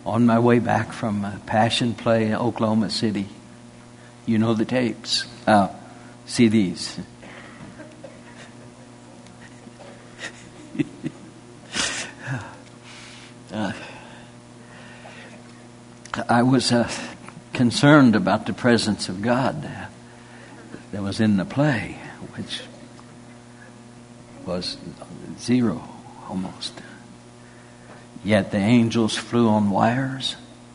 On my way back from a Passion Play in Oklahoma City. You know the tapes. CDs. I was concerned about the presence of God that was in the play, which was zero almost. Yet the angels flew on wires.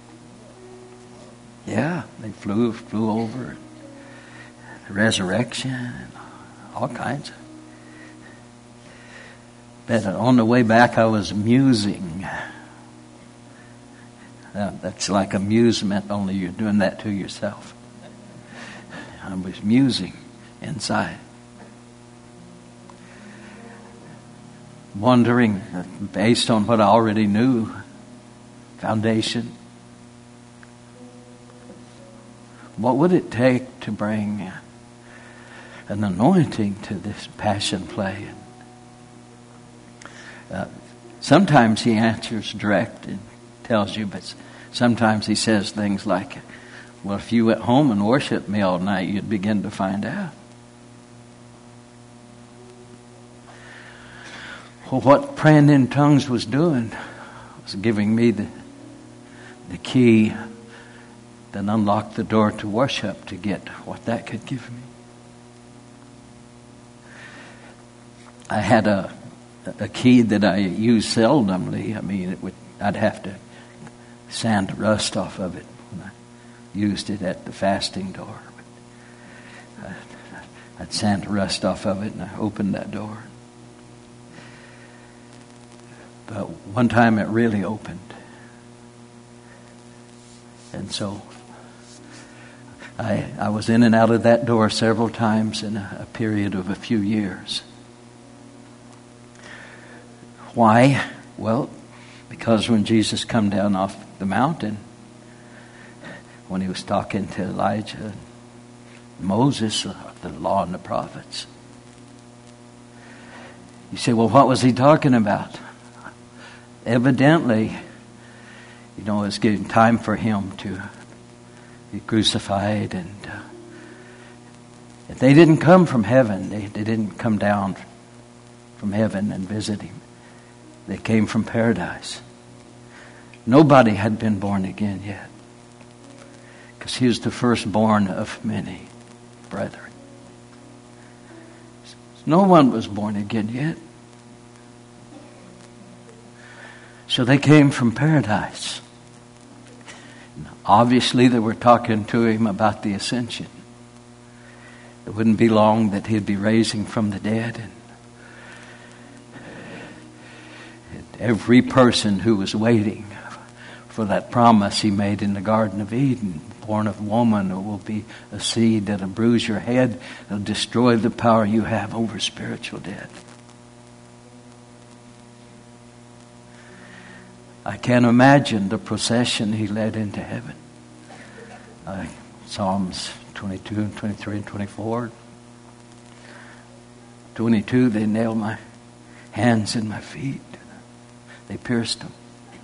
Yeah, they flew over. The resurrection, all kinds. But on the way back, I was musing. That's like amusement, only you're doing that to yourself. I was musing inside. Wondering, based on what I already knew, foundation, what would it take to bring an anointing to this Passion Play? Sometimes he answers direct and tells you, but sometimes he says things like, well, if you went home and worshiped me all night, you'd begin to find out. Well, what praying in tongues was doing was giving me the key that unlocked the door to worship to get what that could give me. I had a key that I used seldomly. I mean, I'd have to sand rust off of it when I used it at the fasting door. I'd sand rust off of it and I opened that door. But one time it really opened. And so I was in and out of that door several times in a period of a few years. Why? Well, because when Jesus come down off the mountain, when he was talking to Elijah, Moses, the law and the prophets, you say, well, what was he talking about? Evidently, it's getting time for him to be crucified, and if they didn't come from heaven, they didn't come down from heaven and visit him. They came from paradise. Nobody had been born again yet, because he was the firstborn of many brethren. No one was born again yet. So they came from paradise. Obviously, they were talking to him about the ascension. It wouldn't be long that he'd be raising from the dead. And every person who was waiting for that promise he made in the Garden of Eden, born of woman, it will be a seed that'll bruise your head, it'll destroy the power you have over spiritual death. I can't imagine the procession he led into heaven. Psalms 22 and 23 and 24. 22, they nailed my hands and my feet. They pierced them.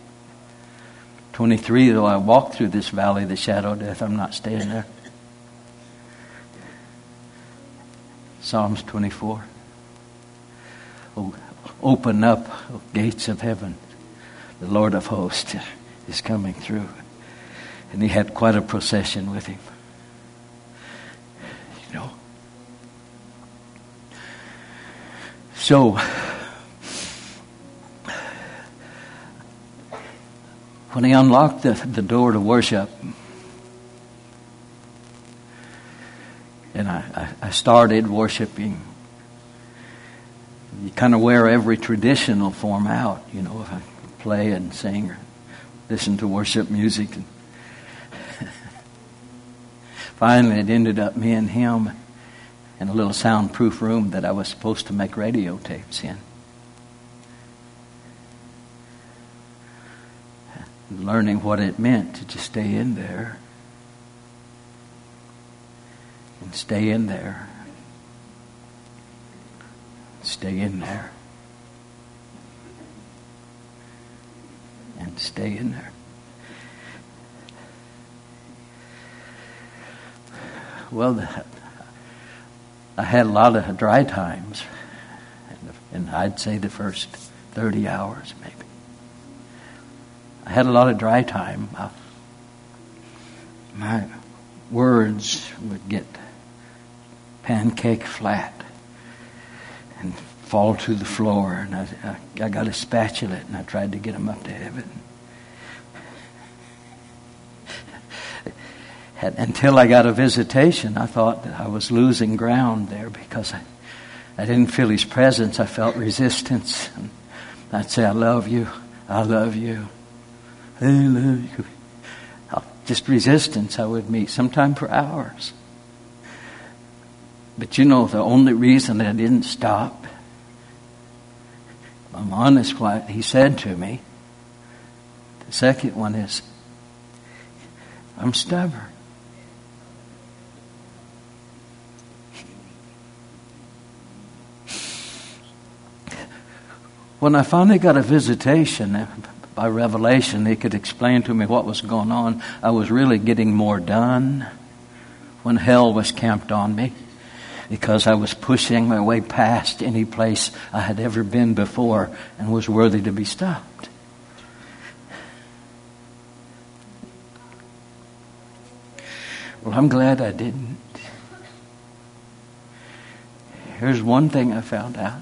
23, though I walk through this valley of the shadow of death, I'm not staying there. Psalms 24. Oh, open up gates of heaven. The Lord of hosts is coming through. And he had quite a procession with him. So, when he unlocked the door to worship, and I started worshiping, you kind of wear every traditional form out, if I play and sing or listen to worship music. And finally, it ended up me and him in a little soundproof room that I was supposed to make radio tapes in. Learning what it meant to just stay in there. And stay in there. Stay in there. And stay in there. Well, I had a lot of dry times, and I'd say the first 30 hours maybe. I had a lot of dry time. My words would get pancake flat and fall to the floor, and I got a spatula and I tried to get them up to heaven. Until I got a visitation, I thought that I was losing ground there because I didn't feel His presence. I felt resistance. And I'd say, I love you, I love you, I love you. Just resistance I would meet, sometimes for hours. But the only reason I didn't stop, I'm honest what He said to me. The second one is, I'm stubborn. When I finally got a visitation, by revelation, He could explain to me what was going on. I was really getting more done when hell was camped on me, because I was pushing my way past any place I had ever been before and was worthy to be stopped. Well, I'm glad I didn't. Here's one thing I found out.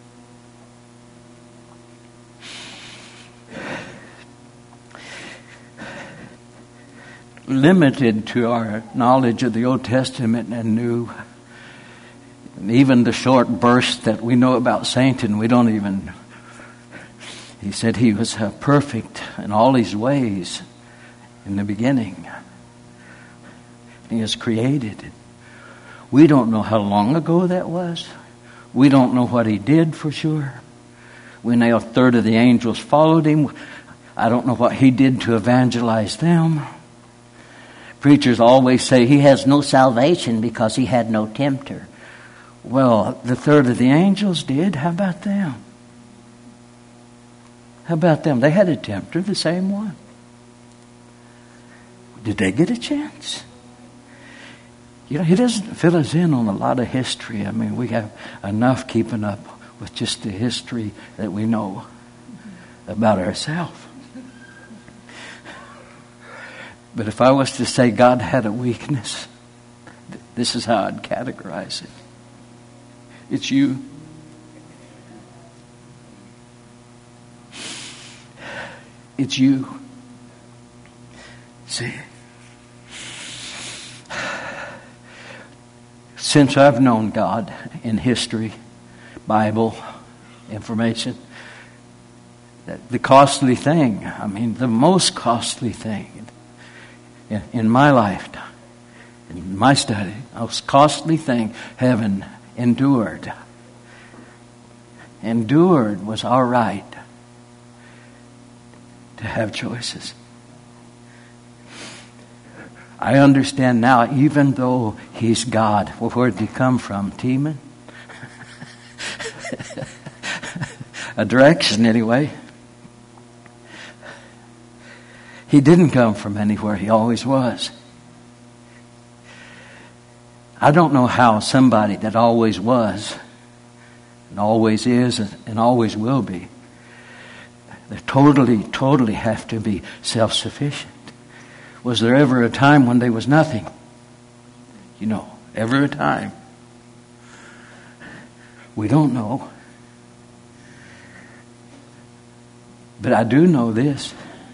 Limited to our knowledge of the Old Testament and New, even the short burst that we know about Satan, we don't even. He said he was perfect in all his ways in the beginning. He was created. We don't know how long ago that was. We don't know what he did for sure. We know a third of the angels followed him. I don't know what he did to evangelize them. Preachers always say he has no salvation because he had no tempter. Well, the third of the angels did. How about them? How about them? They had a tempter, the same one. Did they get a chance? He doesn't fill us in on a lot of history. I mean, we have enough keeping up with just the history that we know about ourselves. But if I was to say God had a weakness, this is how I'd categorize it. It's you. It's you. See? Since I've known God in history, Bible, information, the costly thing, the most costly thing in my lifetime, in my study, the most costly thing heaven endured. Endured was our right to have choices. I understand now, even though he's God. Well, where did he come from? Teman? A direction, anyway. He didn't come from anywhere. He always was. I don't know how somebody that always was, and always is, and always will be, they totally have to be self-sufficient. Was there ever a time when there was nothing? Ever a time? We don't know. But I do know this.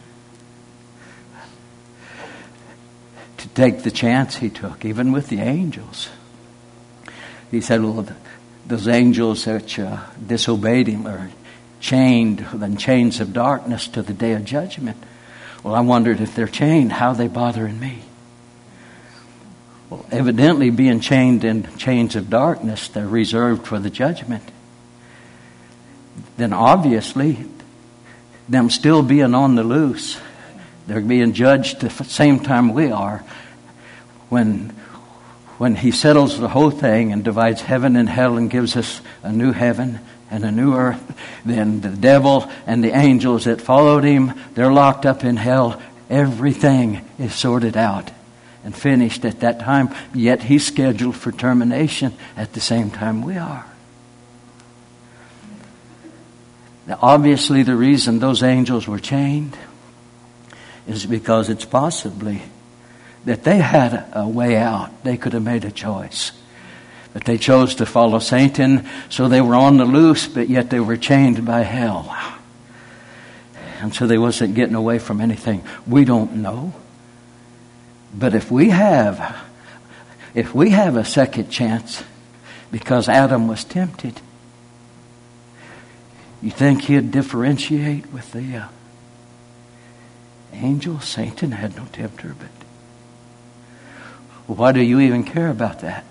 To take the chance he took, even with the angels. He said, well, those angels that disobeyed him are chained in chains of darkness to the day of judgment. Well, I wondered if they're chained, how are they bothering me? Well, evidently being chained in chains of darkness, they're reserved for the judgment. Then obviously, them still being on the loose, they're being judged the same time we are. When he settles the whole thing and divides heaven and hell and gives us a new heaven and a new earth, then the devil and the angels that followed him, they're locked up in hell. Everything is sorted out. and finished at that time, yet he's scheduled for termination at the same time we are. Now, obviously, the reason those angels were chained is because it's possibly that they had a way out. They could have made a choice. But they chose to follow Satan, so they were on the loose, but yet they were chained by hell. And so they wasn't getting away from anything. We don't know. But if we have a second chance, because Adam was tempted, you think he'd differentiate with the angel? Satan had no tempter, but why do you even care about that?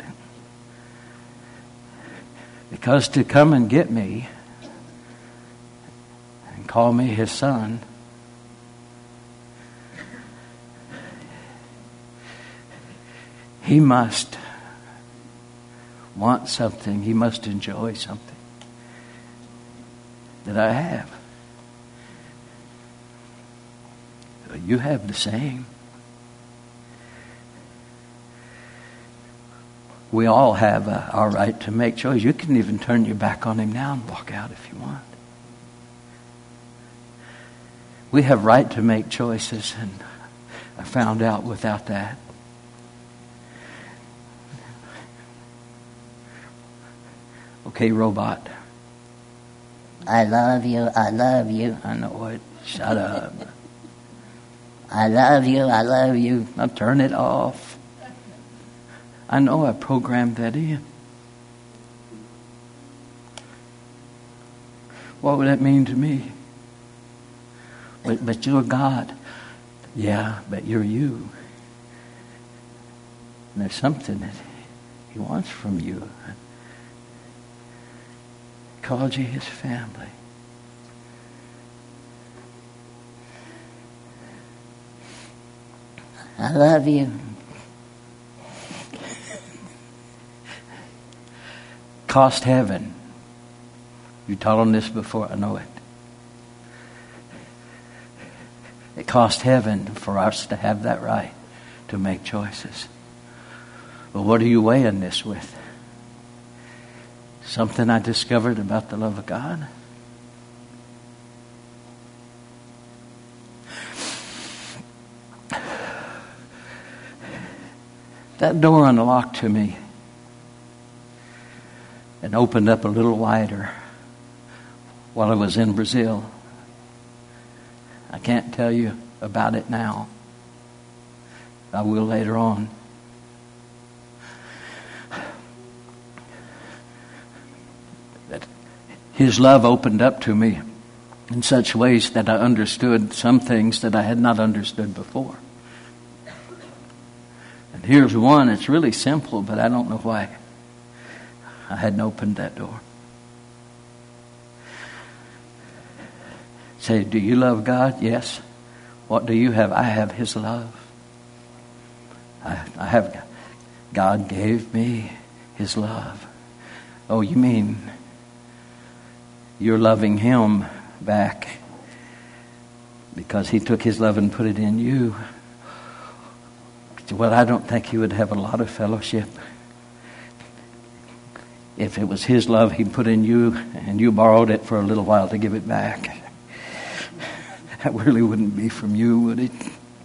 Because to come and get me and call me his son, he must want something. He must enjoy something that I have. You have the same. We all have our right to make choice. You can even turn your back on him now and walk out if you want. We have right to make choices, and I found out without that. Okay, robot. I love you, I love you. I know it. Shut up. I love you, I love you. Now turn it off. I know I programmed that in. What would that mean to me? But you're God. Yeah, but you're you. And there's something that he wants from you. He called you his family. I love you. Cost heaven. You taught on this before, I know it. It cost heaven for us to have that right to make choices. But what are you weighing this with? Something I discovered about the love of God? That door unlocked to me and opened up a little wider while I was in Brazil. I can't tell you about it now. I will later on. But his love opened up to me in such ways that I understood some things that I had not understood before. And here's one. It's really simple, but I don't know why I hadn't opened that door. Say, do you love God? Yes. What do you have? I have his love. I have, God gave me his love. Oh, you mean you're loving him back because he took his love and put it in you. Well, I don't think he would have a lot of fellowship if it was his love he put in you and you borrowed it for a little while to give it back. That really wouldn't be from you, would it?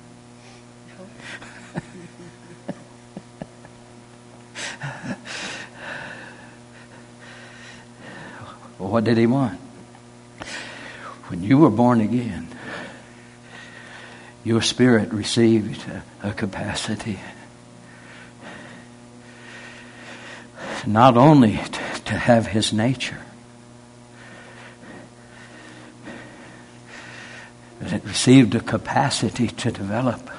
Well, what did he want? When you were born again, your spirit received a capacity not only to have his nature, but it received a capacity to develop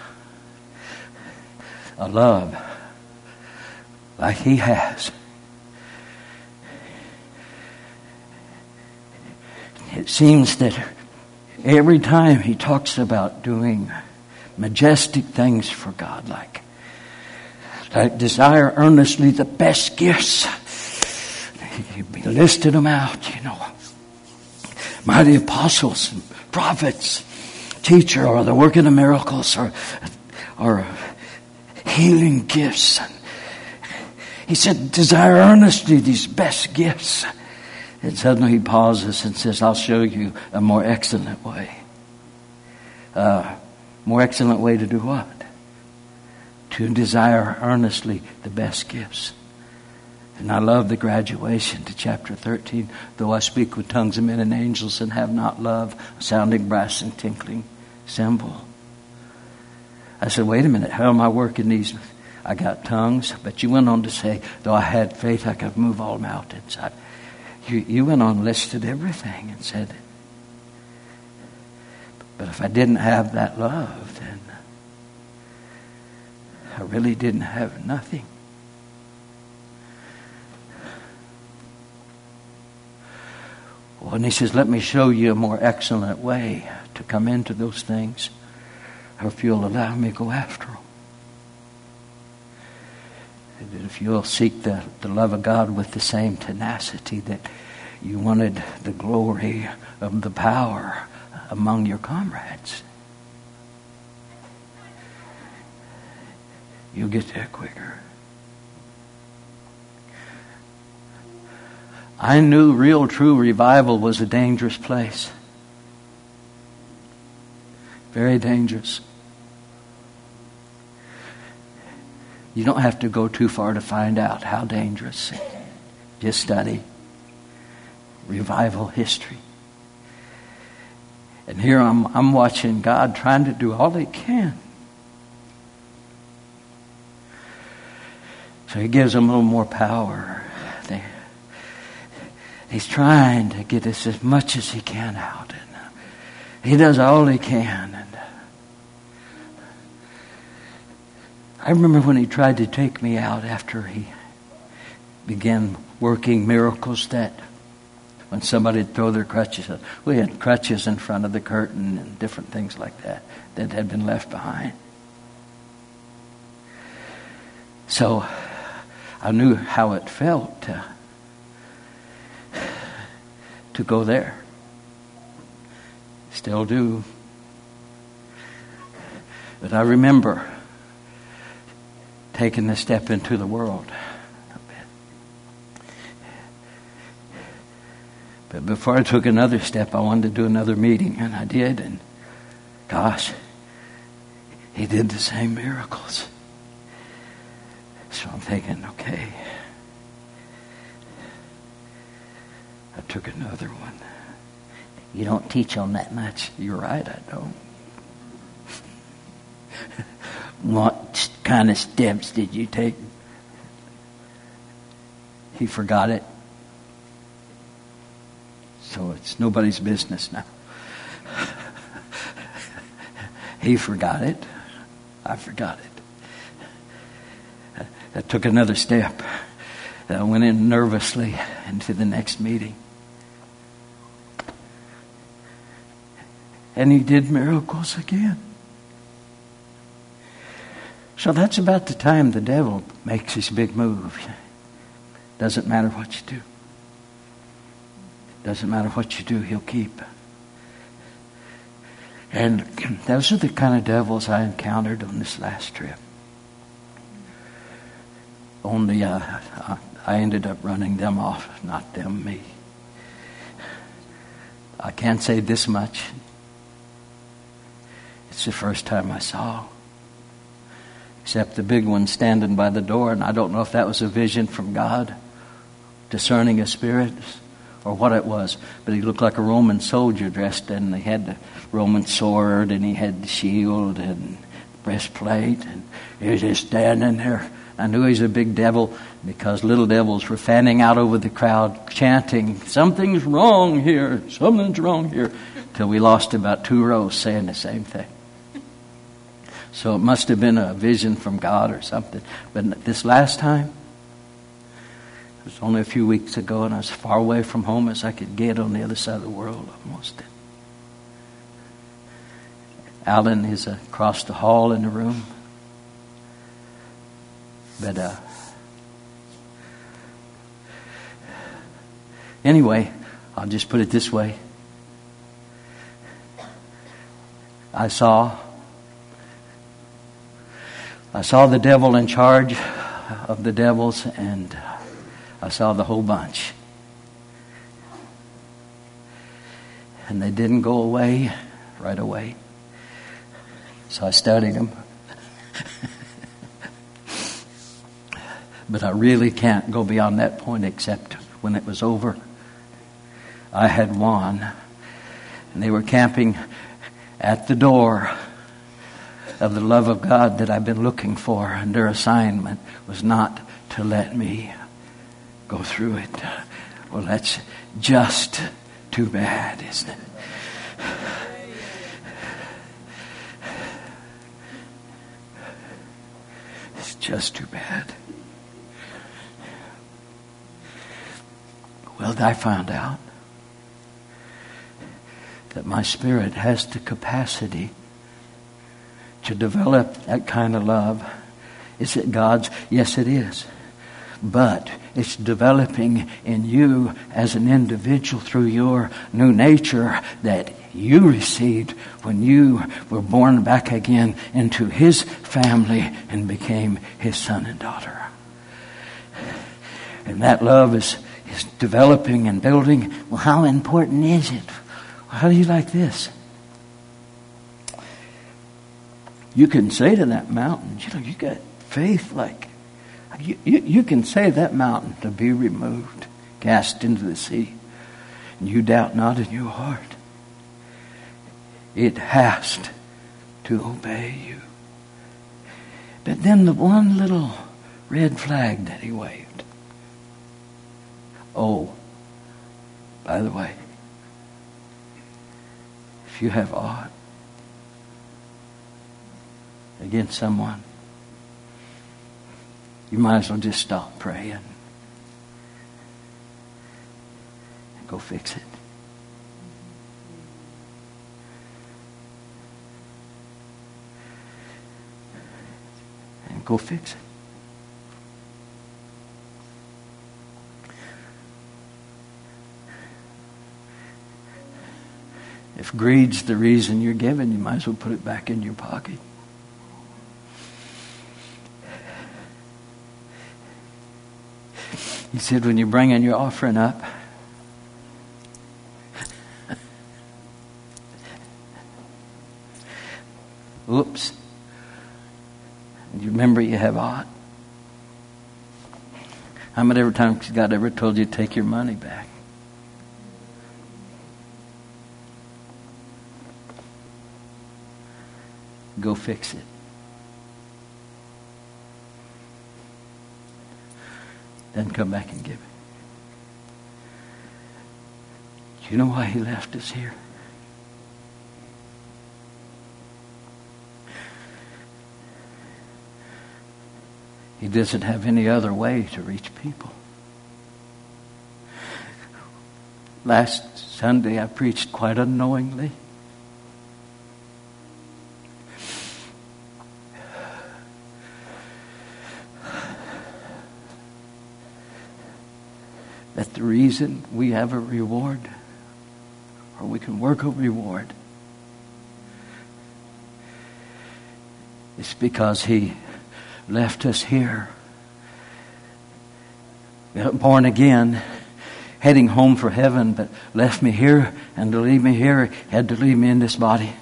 a love like he has. It seems that every time he talks about doing majestic things for God, like desire earnestly the best gifts, he listed them out, mighty apostles and prophets, teacher, or the working of miracles, or healing gifts. He said, desire earnestly these best gifts. And suddenly he pauses and says, I'll show you a more excellent way. More excellent way to do what? To desire earnestly the best gifts. And I love the graduation to chapter 13. Though I speak with tongues of men and angels and have not love, a sounding brass and tinkling cymbal. I said, wait a minute, how am I working these? I got tongues, but you went on to say, though I had faith, I could move all mountains. You went on and listed everything and said, but if I didn't have that love, then I really didn't have nothing. Well, and he says, let me show you a more excellent way to come into those things, or if you'll allow me to go after them. And if you'll seek the love of God with the same tenacity that you wanted the glory of the power among your comrades, you'll get there quicker. I knew real, true revival was a dangerous place. Very dangerous. You don't have to go too far to find out how dangerous. Just study revival history. And here I'm watching God trying to do all He can. So He gives them a little more power. He's trying to get us as much as He can out. And He does all He can. And I remember when He tried to take me out after He began working miracles, that when somebody would throw their crutches up. We had crutches in front of the curtain and different things like that had been left behind. So I knew how it felt to go there. Still do. But I remember taking the step into the world. But before I took another step, I wanted to do another meeting, and I did. And gosh, He did the same miracles. So I'm thinking, okay. I took another one. You don't teach on that much. You're right, I don't. What kind of steps did you take? He forgot it. So it's nobody's business now. He forgot it. I forgot it. I took another step. I went in nervously into the next meeting. And He did miracles again. So that's about the time the devil makes his big move. Doesn't matter what you do. Doesn't matter what you do, he'll keep. And those are the kind of devils I encountered on this last trip. Only I ended up running them off, not them, me. I can't say this much. It's the first time I saw. Except the big one standing by the door, and I don't know if that was a vision from God, discerning of spirits, or what it was. But he looked like a Roman soldier dressed, and he had the Roman sword, and he had the shield and breastplate, and he was just standing there. I knew he was a big devil because little devils were fanning out over the crowd, chanting, "Something's wrong here, something's wrong here," till we lost about 2 rows saying the same thing. So it must have been a vision from God or something. But this last time, it was only a few weeks ago, and I was as far away from home as I could get on the other side of the world almost. Alan is across the hall in the room. But anyway, I'll just put it this way. I saw I saw the devil in charge of the devils, and I saw the whole bunch. And they didn't go away right away. So I studied them. But I really can't go beyond that point except when it was over. I had won. And they were camping at the door of the love of God that I've been looking for. And their assignment was not to let me go through it. Well, that's just too bad, isn't it? It's just too bad. Well, I found out that my spirit has the capacity to develop that kind of love. Is it God's? Yes, it is. But it's developing in you as an individual through your new nature that you received when you were born back again into His family and became His son and daughter. And that love is developing and building. Well, how important is it? How do you like this? You can say to that mountain, you got faith like, you can say that mountain to be removed, cast into the sea, and you doubt not in your heart. It has to obey you. But then the one little red flag that he waved. Oh, by the way, if you have aught against someone, you might as well just stop praying and go fix it. And go fix it. If greed's the reason you're giving, you might as well put it back in your pocket. He said, when you're bringing your offering up, oops, you remember you have aught. How many every time God ever told you to take your money back? Go fix it. Then come back and give it. Do you know why He left us here? He doesn't have any other way to reach people. Last Sunday I preached quite unknowingly. That the reason we have a reward, or we can work a reward, is because He left us here, born again, heading home for heaven, but left me here, and to leave me here, He had to leave me in this body.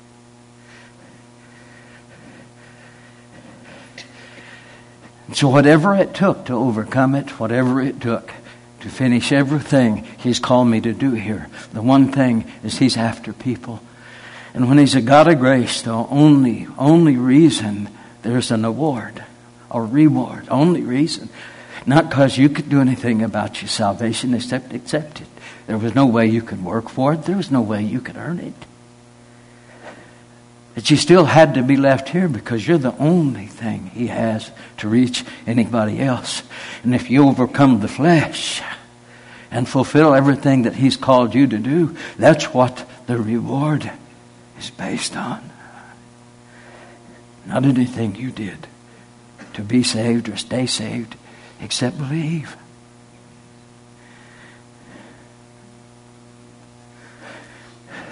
So whatever it took to overcome it, whatever it took to finish everything He's called me to do here, the one thing is He's after people. And when He's a God of grace, the only reason there's an award or reward, only reason, not because you could do anything about your salvation except accept it. There was no way you could work for it. There was no way you could earn it. But you still had to be left here because you're the only thing He has to reach anybody else. And if you overcome the flesh and fulfill everything that He's called you to do, that's what the reward is based on. Not anything you did to be saved or stay saved, except believe.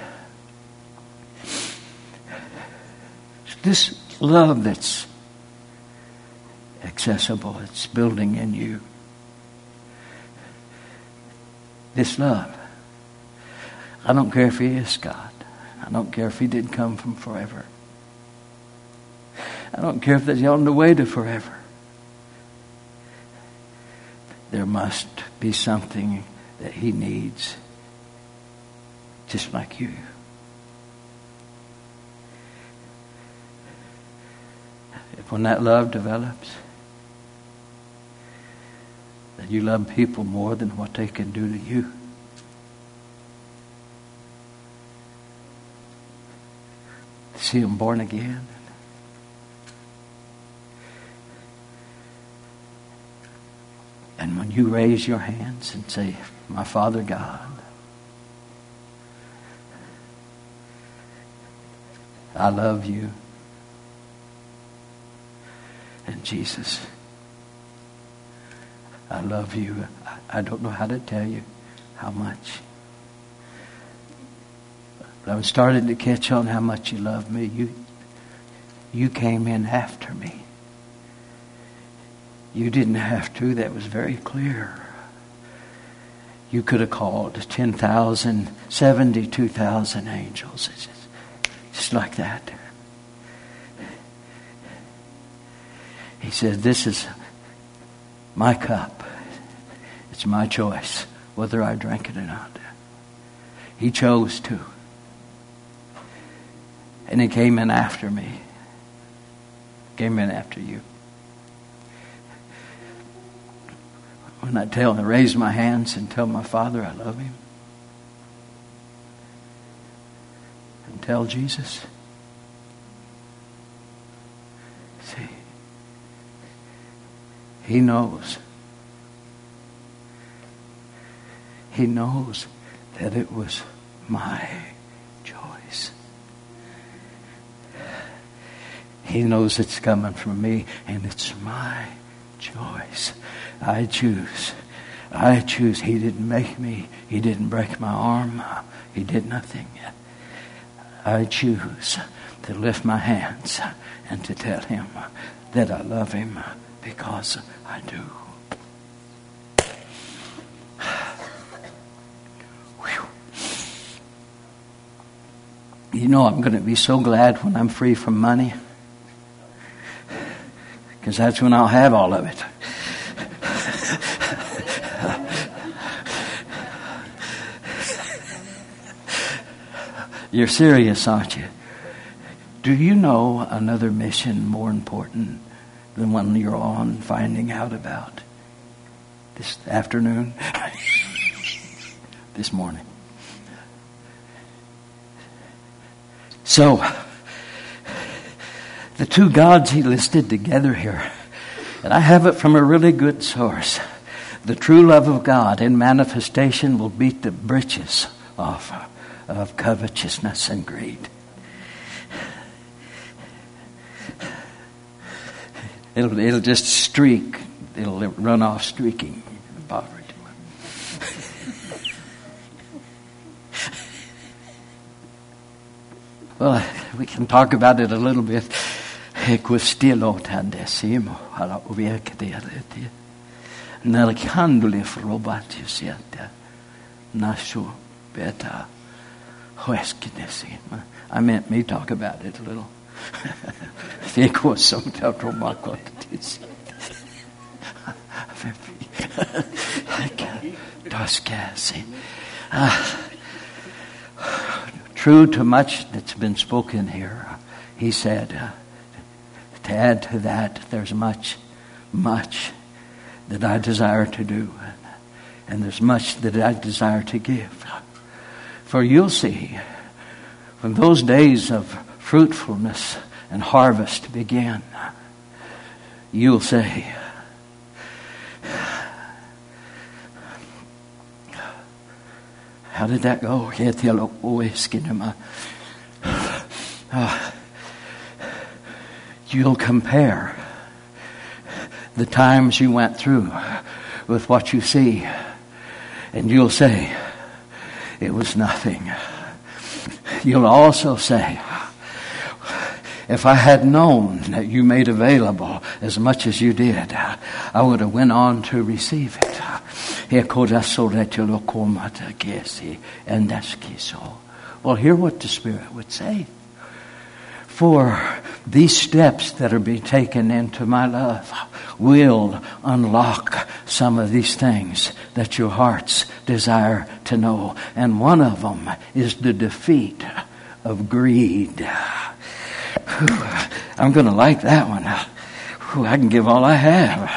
This love that's accessible. It's building in you this love. I don't care if he is God. I don't care if he did come from forever. I don't care if he's on the way to forever. There must be something that he needs, just like you. If when that love develops, that you love people more than what they can do to you. See them born again. And when you raise your hands and say, my Father God, I love you. And Jesus, I love you. I don't know how to tell you how much. But I'm starting to catch on how much you love me. You came in after me. You didn't have to. That was very clear. You could have called 10,000, 72,000 angels. It's just like that. He said, this is my cup. It's my choice whether I drink it or not. He chose to. And he came in after me. Came in after you. When I raise my hands and tell my Father I love him. And tell Jesus. See, he knows. He knows that it was my choice. He knows it's coming from me, and it's my choice. I choose. I choose. He didn't make me. He didn't break my arm. He did nothing. I choose to lift my hands and to tell him that I love him because I do. Whew. You know, I'm going to be so glad when I'm free from money, because that's when I'll have all of it. You're serious, aren't you? Do you know another mission more important than one you're on finding out about this afternoon? This morning. So, the two gods he listed together here, and I have it from a really good source. The true love of God in manifestation will beat the britches off of covetousness and greed. It'll just streak. It'll run off streaking in poverty. Well, we can talk about it a little bit. I meant me talk about it a little. True to much that's been spoken here, he said, to add to that, there's much that I desire to do, and there's much that I desire to give. For you'll see, when those days of fruitfulness and harvest begin, you'll say, how did that go? You'll compare the times you went through with what you see, and you'll say, it was nothing. You'll also say, If I had known that you made available as much as you did, I would have went on to receive it. Well, hear what the Spirit would say. For these steps that are being taken into my love will unlock some of these things that your hearts desire to know. And one of them is the defeat of greed. I'm going to like that one. I can give all I have.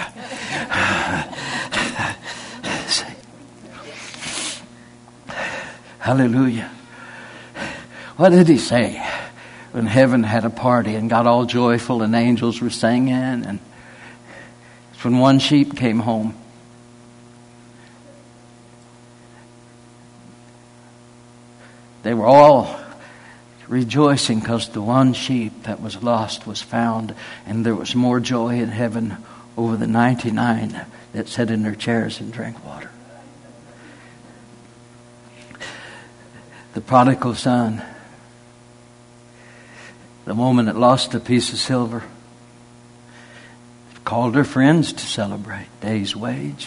Hallelujah. What did he say when heaven had a party and got all joyful and angels were singing? And it's when one sheep came home. They were all rejoicing because the one sheep that was lost was found, and there was more joy in heaven over the 99 that sat in their chairs and drank water. The prodigal son, the woman that lost a piece of silver, called her friends to celebrate day's wage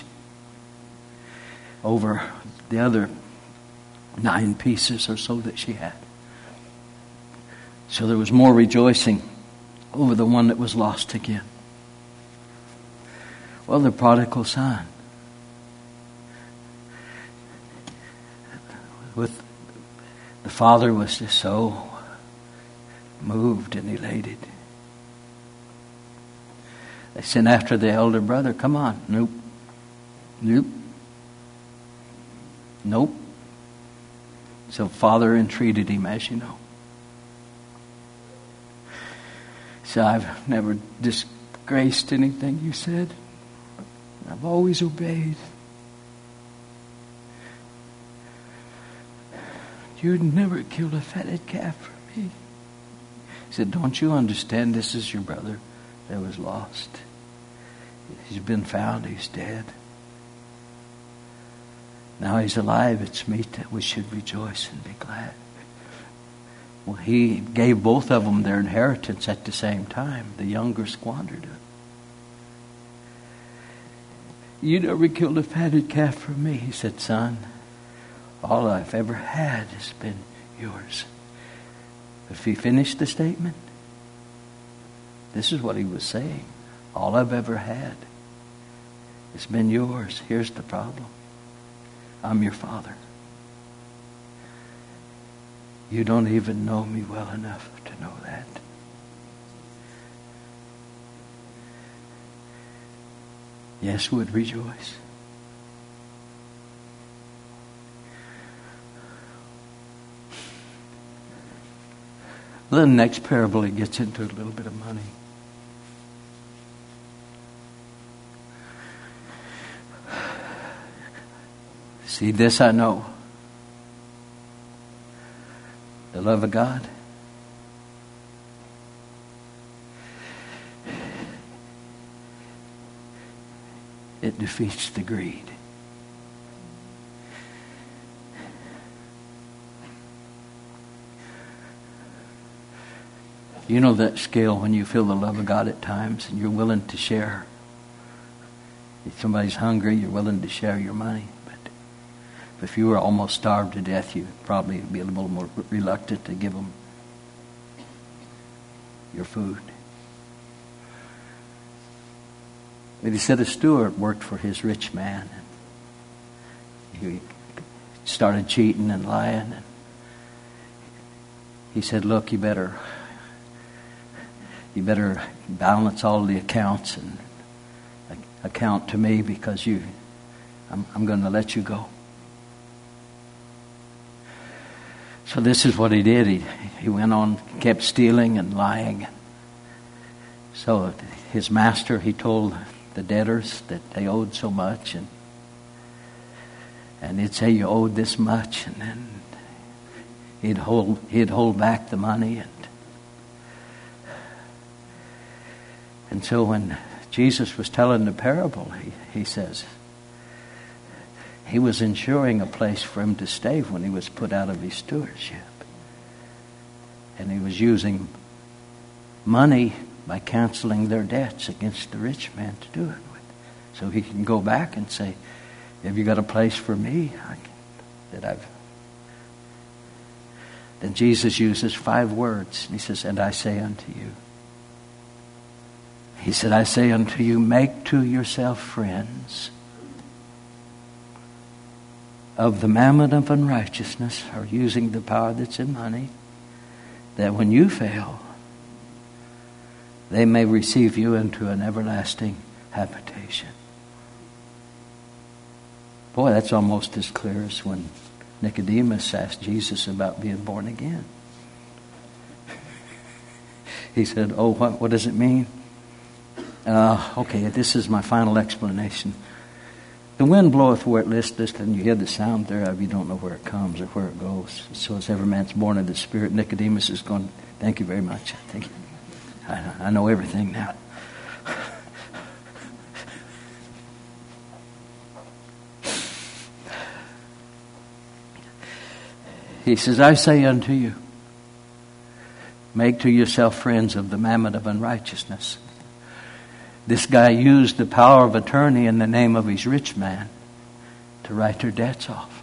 over the other 9 pieces or so that she had. So there was more rejoicing over the one that was lost again. Well, the prodigal son, with the father, was just so moved and elated. They sent after the elder brother. Come on. Nope. So father entreated him, as you know. So I've never disgraced anything you said. I've always obeyed. You'd never killed a fatted calf for me. He said, don't you understand this is your brother that was lost? He's been found. He's dead. Now he's alive. It's meet that we should rejoice and be glad. Well, he gave both of them their inheritance at the same time. The younger squandered it. You never killed a fatted calf for me. He said, son, all I've ever had has been yours. If he finished the statement, this is what he was saying. All I've ever had has been yours. Here's the problem. I'm your father. You don't even know me well enough to know that. Yes, would rejoice. The next parable, he gets into a little bit of money. See, this I know. The love of God. It defeats the greed. You know that scale when you feel the love of God at times and you're willing to share. If somebody's hungry, you're willing to share your money. If you were almost starved to death, you'd probably be a little more reluctant to give them your food. But he said a steward worked for his rich man. He started cheating and lying. And he said, look, you better balance all the accounts and account to me because I'm going to let you go. So this is what he did. He went on, kept stealing and lying. So his master, he told the debtors that they owed so much, and he'd say, you owed this much, and then he'd hold back the money, and so when Jesus was telling the parable, he says he was ensuring a place for him to stay when he was put out of his stewardship. And he was using money by canceling their debts against the rich man to do it with. So he can go back and say, have you got a place for me Then Jesus uses 5 words. He says, and I say unto you. He said, I say unto you, make to yourself friends of the mammon of unrighteousness, or using the power that's in money, that when you fail, they may receive you into an everlasting habitation. Boy, that's almost as clear as when Nicodemus asked Jesus about being born again. He said, oh, what does it mean? Okay, this is my final explanation. The wind bloweth where it listeth, and you hear the sound thereof, you don't know where it comes or where it goes. So as every man's born of the Spirit. Nicodemus is going, thank you very much. Thank you. I know everything now. He says, I say unto you, make to yourself friends of the mammon of unrighteousness. This guy used the power of attorney in the name of his rich man to write their debts off.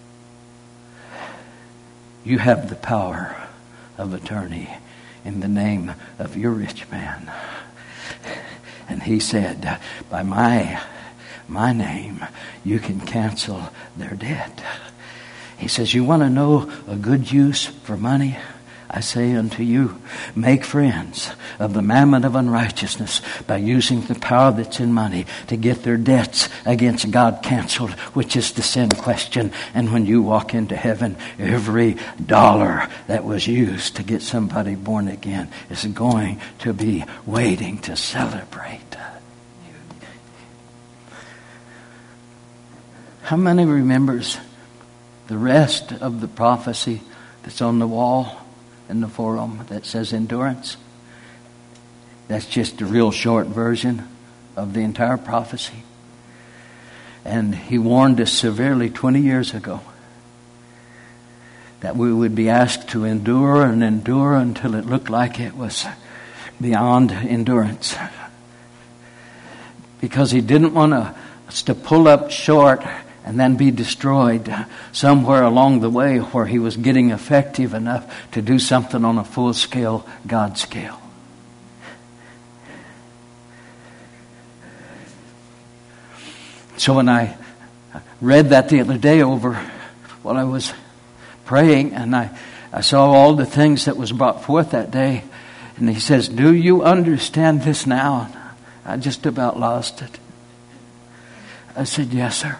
You have the power of attorney in the name of your rich man. And he said, by my name, you can cancel their debt. He says, you want to know a good use for money? I say unto you, make friends of the mammon of unrighteousness by using the power that's in money to get their debts against God canceled, which is the sin question. And when you walk into heaven, every dollar that was used to get somebody born again is going to be waiting to celebrate. How many remembers the rest of the prophecy that's on the wall in the forum that says endurance? That's just a real short version of the entire prophecy. And he warned us severely 20 years ago that we would be asked to endure and endure until it looked like it was beyond endurance. Because he didn't want us to pull up short and then be destroyed somewhere along the way where he was getting effective enough to do something on a full-scale God scale. So when I read that the other day over while I was praying, and I saw all the things that was brought forth that day, and he says, do you understand this now? I just about lost it. I said, yes, sir.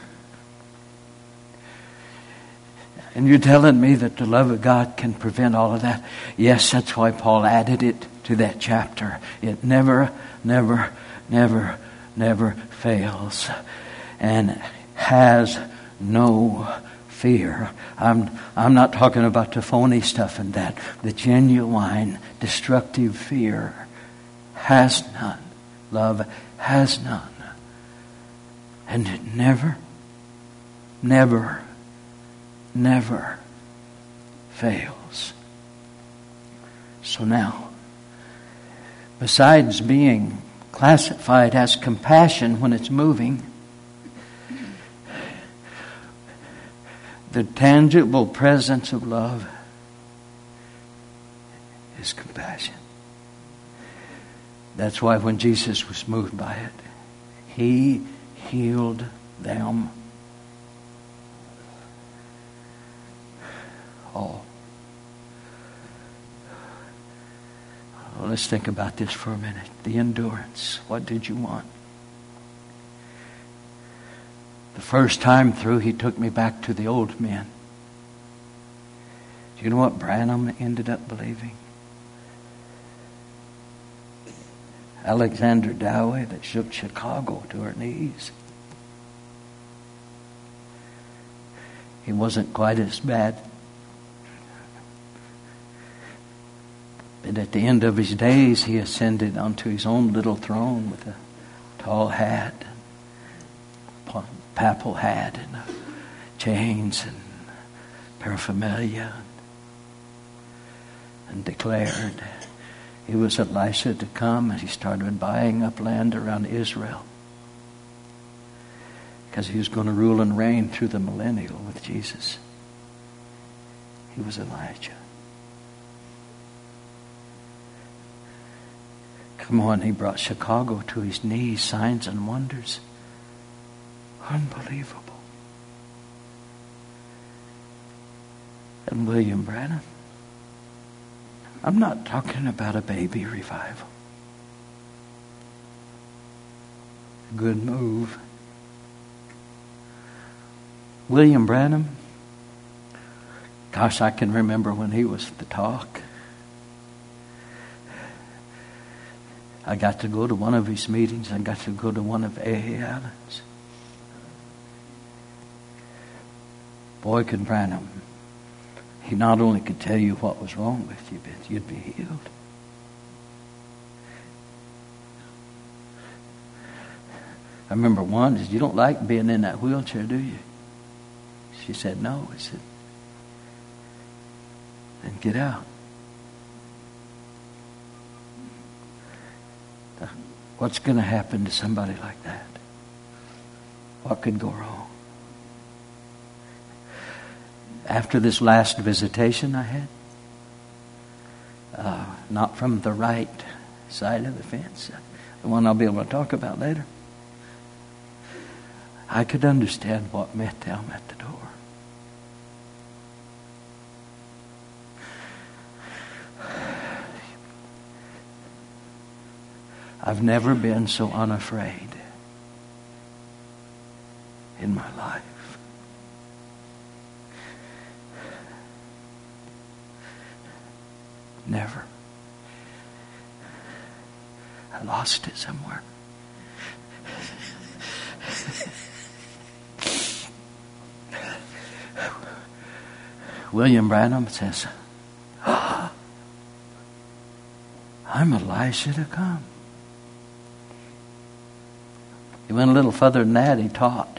And you're telling me that the love of God can prevent all of that? Yes, that's why Paul added it to that chapter. It never, never, never, never fails. And has no fear. I'm not talking about the phony stuff and that. The genuine, destructive fear has none. Love has none. And it never, never, never fails. So now, besides being classified as compassion when it's moving, the tangible presence of love is compassion. That's why when Jesus was moved by it, he healed them all. Well, let's think about this for a minute. The endurance. What did you want? The first time through, he took me back to the old men. Do you know what Branham ended up believing? Alexander Dowie that shook Chicago to her knees. He wasn't quite as bad. But at the end of his days, he ascended onto his own little throne with a tall hat, papal hat, and chains and paraphernalia, and declared, It was Elisha to come, and he started buying up land around Israel, because he was going to rule and reign through the millennial with Jesus. He was Elijah. Come on, he brought Chicago to his knees, signs and wonders. Unbelievable. And William Branham. I'm not talking about a baby revival. Good move. William Branham, gosh, I can remember when he was the talk. I got to go to one of his meetings. I got to go to one of A.A. Allen's. Boykin Branham, he not only could tell you what was wrong with you, but you'd be healed. I remember one said, "You don't like being in that wheelchair, do you?" She said, "No." He said, "Then get out." What's going to happen to somebody like that? What could go wrong? After this last visitation I had, not from the right side of the fence, the one I'll be able to talk about later, I could understand what met them at the door. I've never been so unafraid in my life. Never. I lost it somewhere. William Branham says, "I'm Elisha to come." He went a little further than that. He taught.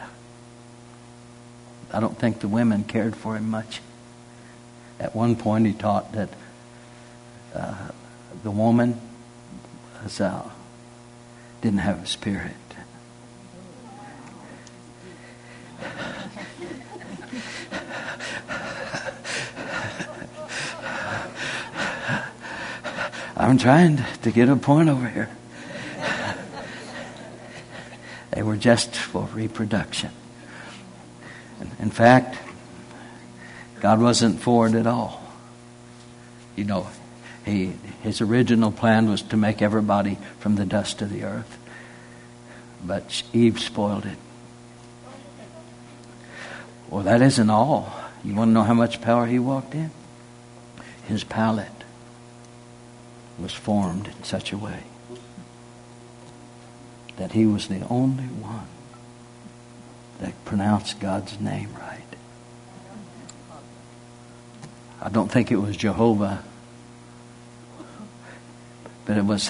I don't think the women cared for him much. At one point he taught that the woman was, didn't have a spirit. I'm trying to get a point over here. They were just for reproduction. In fact, God wasn't for it at all. You know, his original plan was to make everybody from the dust of the earth. But Eve spoiled it. Well, that isn't all. You want to know how much power he walked in? His palate was formed in such a way that he was the only one that pronounced God's name right. I don't think it was Jehovah, but it was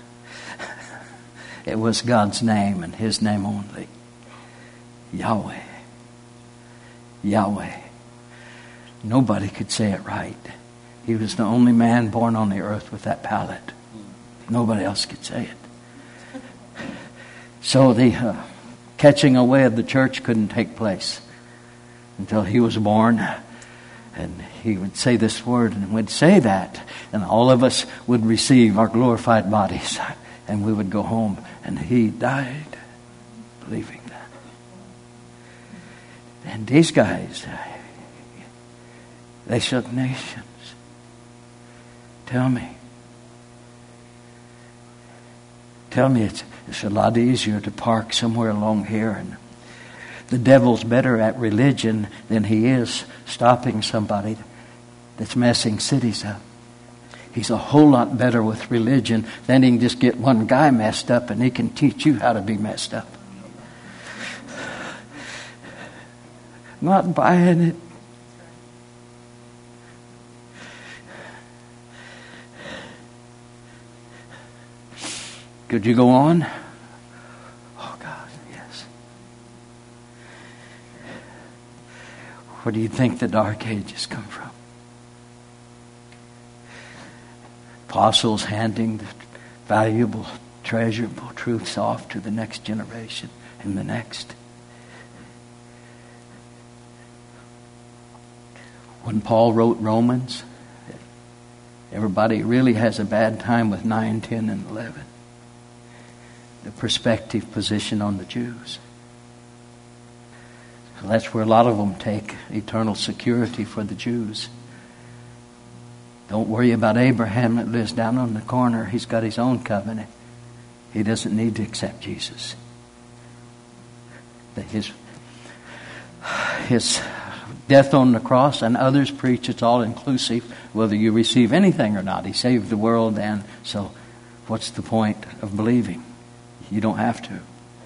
God's name and his name only. Yahweh. Yahweh. Nobody could say it right. He was the only man born on the earth with that palate. Nobody else could say it. So the catching away of the church couldn't take place until he was born. And he would say this word, and we'd say that, and all of us would receive our glorified bodies, and we would go home. And he died believing that. And these guys, they shook nations. Tell me it's a lot easier to park somewhere along here, and the devil's better at religion than he is stopping somebody that's messing cities up. He's a whole lot better with religion than he can just get one guy messed up and he can teach you how to be messed up. Not buying it. Could you go on? Oh God, yes. Where do you think the dark ages come from? apostles handing the valuable, treasurable truths off to the next generation and the next. When Paul wrote Romans, everybody really has a bad time with 9, 10, and 11. The perspective position on the Jews. So that's where a lot of them take eternal security for the Jews. Don't worry about Abraham that lives down on the corner. He's got his own covenant. He doesn't need to accept Jesus. His death on the cross, and others preach it's all inclusive, whether you receive anything or not. He saved the world, and so what's the point of believing? You don't have to.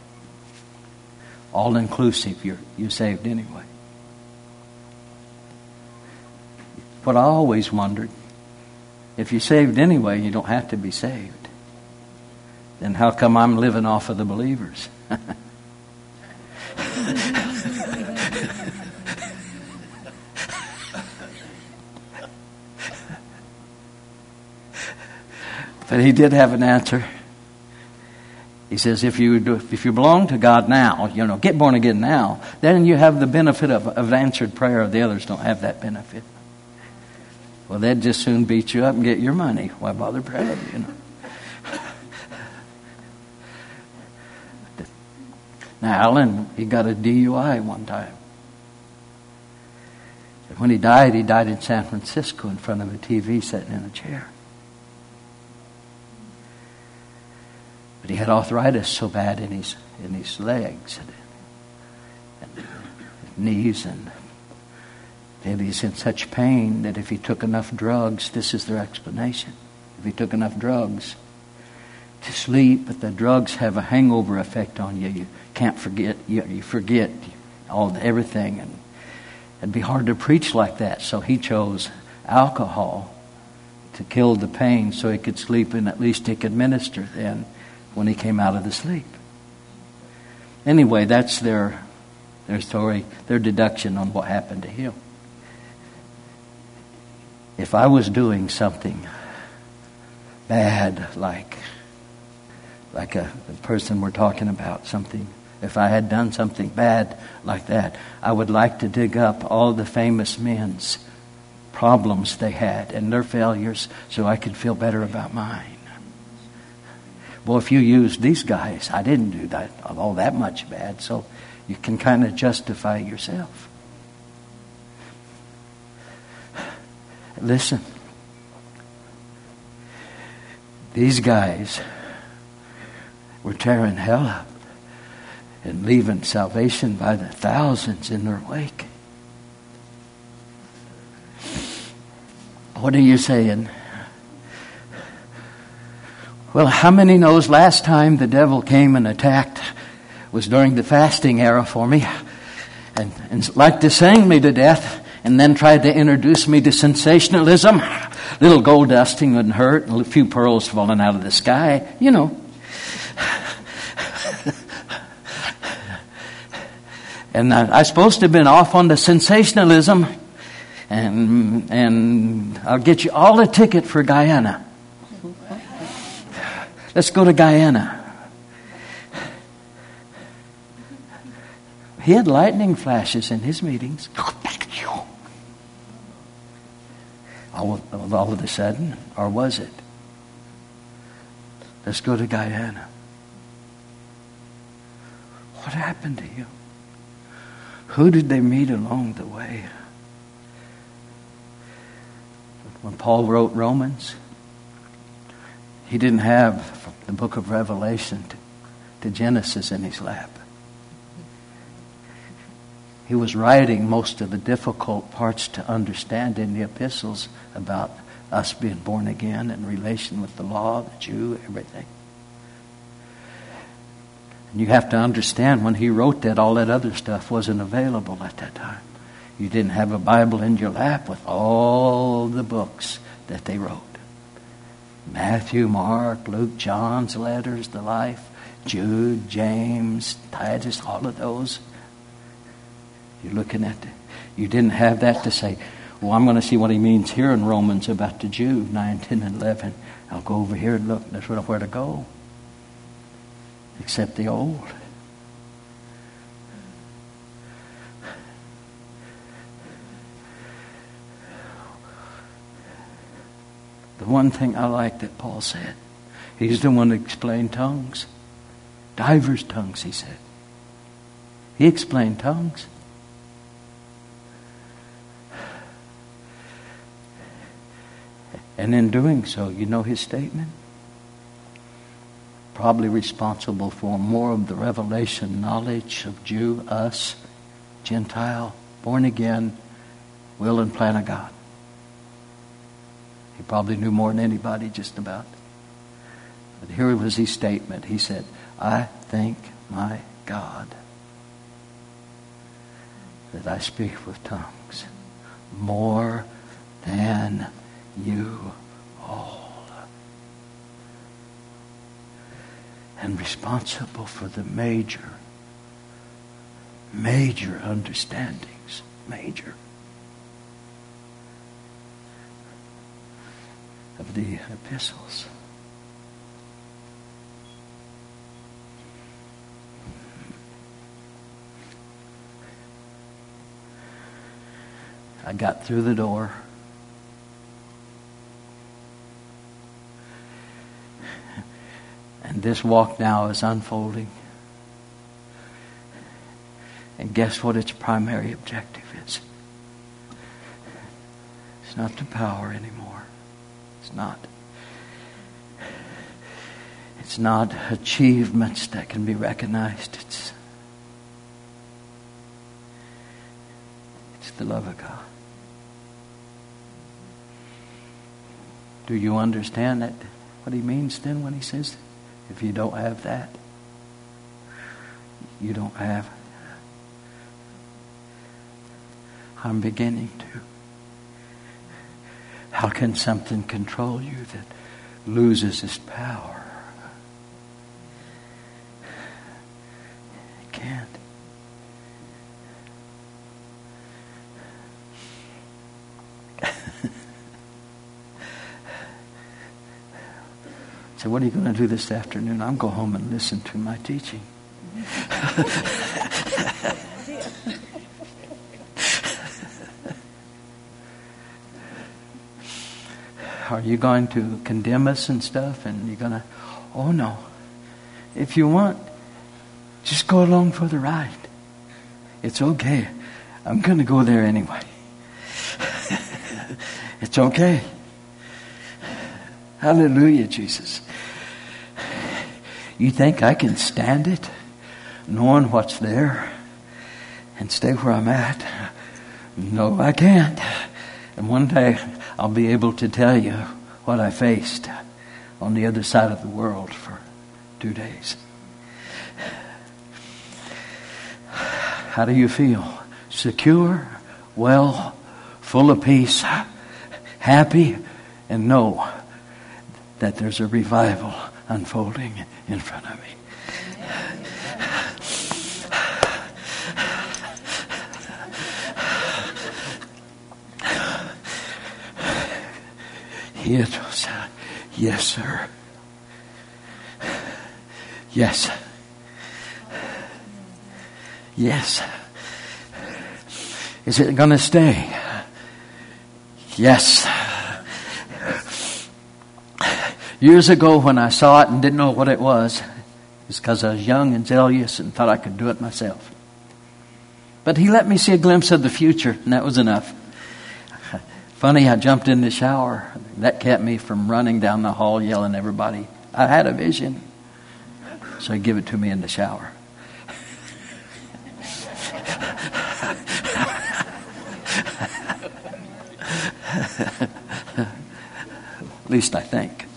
All inclusive, you're saved anyway. What I always wondered, if you're saved anyway, you don't have to be saved. Then how come I'm living off of the believers? But he did have an answer. He says, if you belong to God now, get born again now, then you have the benefit of answered prayer. The others don't have that benefit. Well, they'd just soon beat you up and get your money. Why bother praying, Now, Alan, he got a DUI one time. And when he died in San Francisco in front of a TV sitting in a chair. But he had arthritis so bad in his legs and knees, and he's in such pain that if he took enough drugs, this is their explanation. If he took enough drugs to sleep, but the drugs have a hangover effect on you. You can't forget. You forget everything, and it'd be hard to preach like that. So he chose alcohol to kill the pain, so he could sleep, and at least he could minister then when he came out of the sleep. Anyway, that's their story, their deduction on what happened to him. If I was doing something bad, like the person we're talking about, if I had done something bad like that, I would like to dig up all the famous men's problems they had and their failures so I could feel better about mine. Well, if you use these guys, I didn't do that all that much bad, so you can kind of justify yourself. Listen, these guys were tearing hell up and leaving salvation by the thousands in their wake. What are you saying? Well, how many knows last time the devil came and attacked was during the fasting era for me, and liked to sing me to death, and then tried to introduce me to sensationalism. Little gold dusting wouldn't hurt, and a few pearls falling out of the sky, And I was supposed to have been off on the sensationalism, and I'll get you all a ticket for Guyana. Let's go to Guyana. He had lightning flashes in his meetings. All of a sudden, or was it? Let's go to Guyana. What happened to you? Who did they meet along the way? When Paul wrote Romans, he didn't have the book of Revelation to Genesis in his lap. He was writing most of the difficult parts to understand in the epistles about us being born again and relation with the law, the Jew, everything. And you have to understand, when he wrote that, all that other stuff wasn't available at that time. You didn't have a Bible in your lap with all the books that they wrote. Matthew, Mark, Luke, John's letters, the life, Jude, James, Titus, all of those. You're looking at it. You didn't have that to say, well, I'm going to see what he means here in Romans about the Jew, 9, 10, and 11. I'll go over here and look. There's nowhere to go except the old. The one thing I like that Paul said, he's the one that explained tongues. Divers tongues, he said. He explained tongues. And in doing so, you know his statement? Probably responsible for more of the revelation knowledge of Jew, us, Gentile, born again, will and plan of God. He probably knew more than anybody just about. But here was his statement. He said, I thank my God that I speak with tongues more than you all. And responsible for the major understandings. Major. Of the epistles. I got through the door. And this walk now is unfolding. And guess what its primary objective is? It's not the power anymore. It's not. It's not achievements that can be recognized. It's the love of God. Do you understand that? What he means then when he says, if you don't have that, you don't have. I'm beginning to. How can something control you that loses its power? It can't. So what are you going to do this afternoon? I'm going home and listen to my teaching. Are you going to condemn us and stuff? And you're going to, oh no. If you want, just go along for the ride. It's okay. I'm going to go there anyway. It's okay. Hallelujah, Jesus. You think I can stand it, knowing what's there, and stay where I'm at? No, I can't. And one day I'll be able to tell you what I faced on the other side of the world for 2 days. How do you feel? Secure, well, full of peace, happy, and know that there's a revival unfolding in front of me. Yes, sir. Yes. Yes. Is it going to stay? Yes. Years ago when I saw it and didn't know what it was, it's because I was young and zealous and thought I could do it myself. But he let me see a glimpse of the future, and that was enough. Funny, I jumped in the shower. That kept me from running down the hall yelling at everybody. I had a vision. So he gave it to me in the shower. At least I think.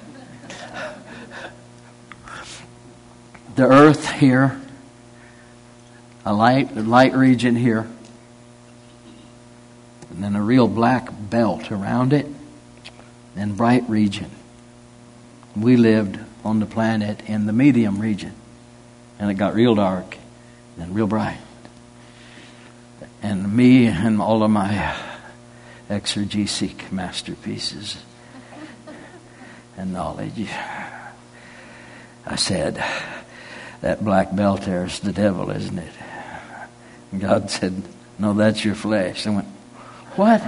The earth here, a light region here, and then a real black belt around it, and bright region. We lived on the planet in the medium region, and it got real dark and real bright. And me and all of my exegesic masterpieces and knowledge. I said, that black belt there is the devil, isn't it? And God said, no, that's your flesh. I went, what?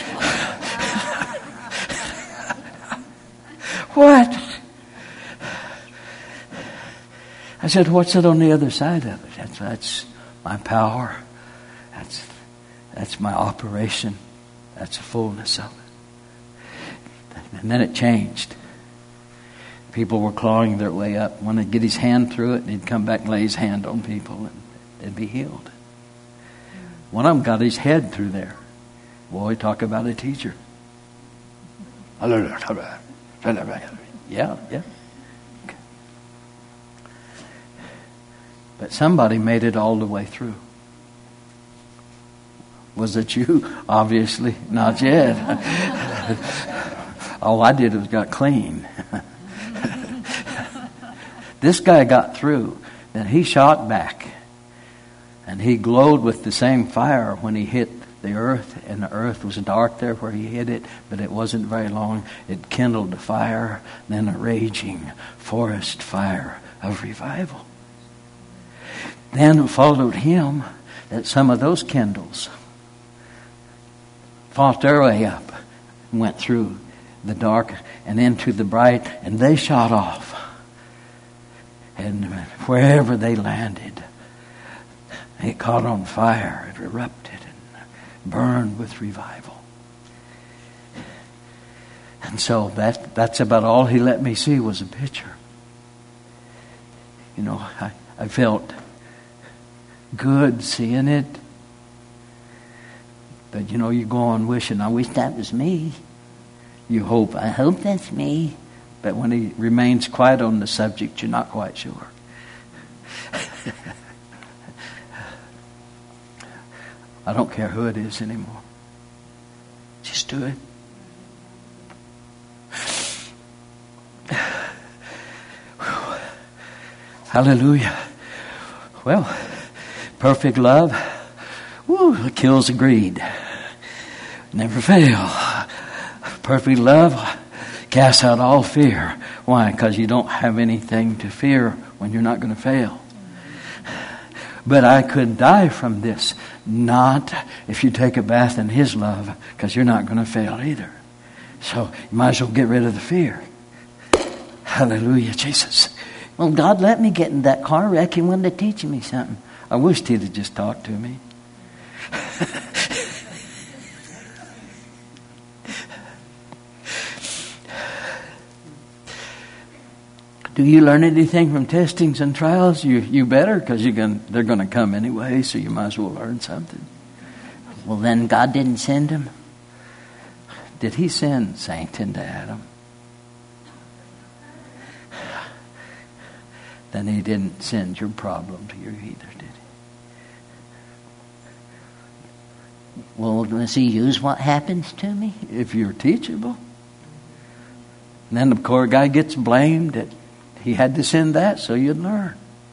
What? I said, what's it on the other side of it? That's my power. That's my operation. That's the fullness of it. And then it changed. People were clawing their way up. When they'd get his hand through it, and he'd come back and lay his hand on people, and they'd be healed. One of them got his head through there. Boy, talk about a teacher. Yeah. But somebody made it all the way through. Was it you? Obviously not yet. All I did was got clean. This guy got through. Then he shot back. And he glowed with the same fire when he hit the earth. And the earth was dark there where he hit it. But it wasn't very long. It kindled a fire. Then a raging forest fire of revival. Then followed him that some of those kindles fought their way up and went through the dark and into the bright, and they shot off. And wherever they landed, it caught on fire, it erupted and burned with revival. And so that's about all he let me see was a picture. You know, I felt good seeing it. But you know, you go on wishing, I wish that was me. You hope, I hope that's me. But when he remains quiet on the subject, you're not quite sure. I don't care who it is anymore. Just do it. Hallelujah. Well, perfect love, it kills greed. Never fail. Perfect love casts out all fear. Why? Because you don't have anything to fear when you're not going to fail. But I could die from this. Not if you take a bath in His love, because you're not going to fail either. So you might as well get rid of the fear. Hallelujah, Jesus. Well, God let me get in that car wreck. He wanted to teach me something. I wished He'd have just talked to me. Do you learn anything from testings and trials? You better, because they're going to come anyway, so you might as well learn something. Well, then God didn't send him. Did He send Satan to Adam? Then He didn't send your problem to you either, did He? Well, does He use what happens to me? If you're teachable. And then the poor guy gets blamed that He had to send that so you'd learn.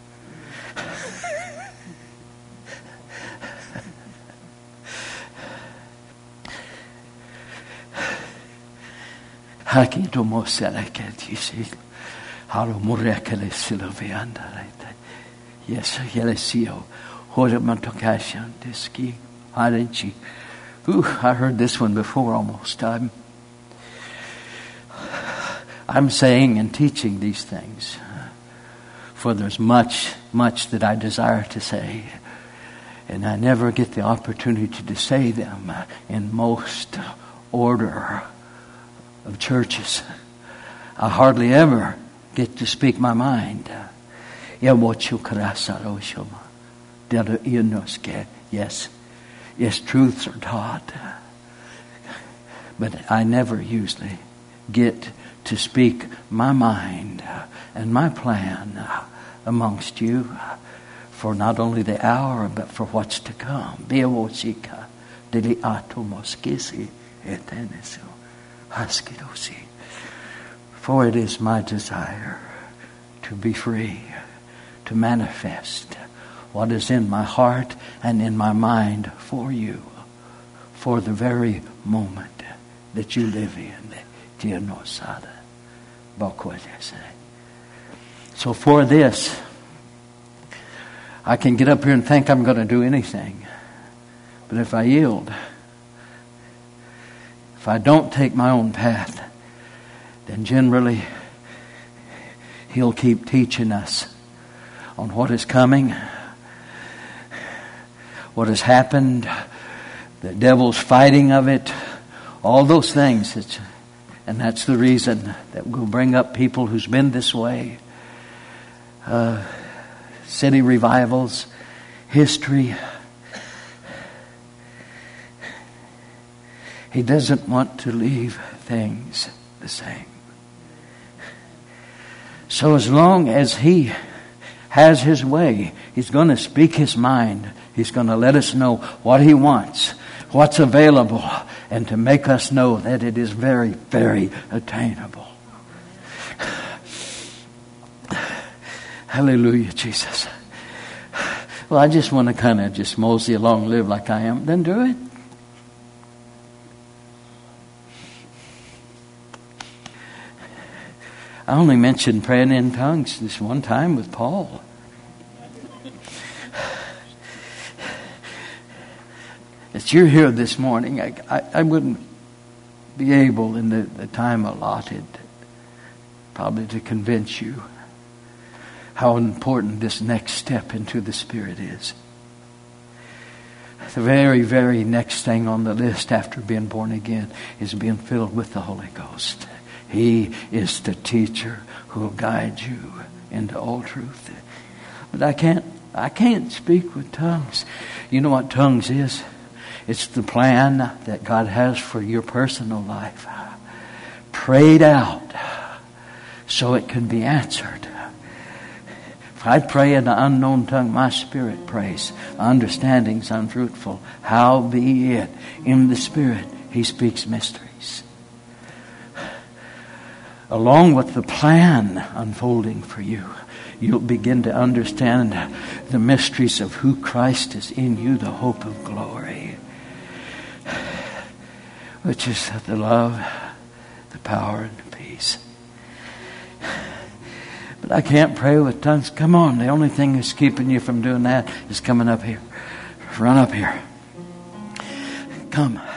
Yes, I heard this one before almost. I'm saying and teaching these things, for there's much that I desire to say, and I never get the opportunity to say them in most order of churches. I hardly ever get to speak my mind. Yes, truths are taught, but I never usually get to speak my mind and my plan amongst you for not only the hour, but for what's to come. For it is my desire to be free, to manifest what is in my heart and in my mind for you, for the very moment that you live in. So for this, I can get up here and think I'm going to do anything. But if I yield, if I don't take my own path, then generally He'll keep teaching us on what is coming, what has happened, the devil's fighting of it, all those things. And that's the reason that we'll bring up people who's been this way. City revivals, history. He doesn't want to leave things the same. So as long as He has His way, He's going to speak His mind. He's going to let us know what He wants, what's available, and to make us know that it is very, very attainable. Hallelujah, Jesus. Well, I just want to kind of just mosey along, live like I am. Then do it. I only mentioned praying in tongues this one time with Paul. If you're here this morning, I wouldn't be able in the time allotted probably to convince you how important this next step into the Spirit is. The very, very next thing on the list after being born again is being filled with the Holy Ghost. He is the teacher who will guide you into all truth. But I can't speak with tongues. You know what tongues is? It's the plan that God has for your personal life. Prayed out so it can be answered. If I pray in an unknown tongue, my spirit prays. Understanding's unfruitful. Howbeit in the Spirit He speaks mysteries. Along with the plan unfolding for you, you'll begin to understand the mysteries of who Christ is in you, the hope of glory, which is the love, the power, and the peace. But I can't pray with tongues. Come on, the only thing that's keeping you from doing that is coming up here. Run up here. Come.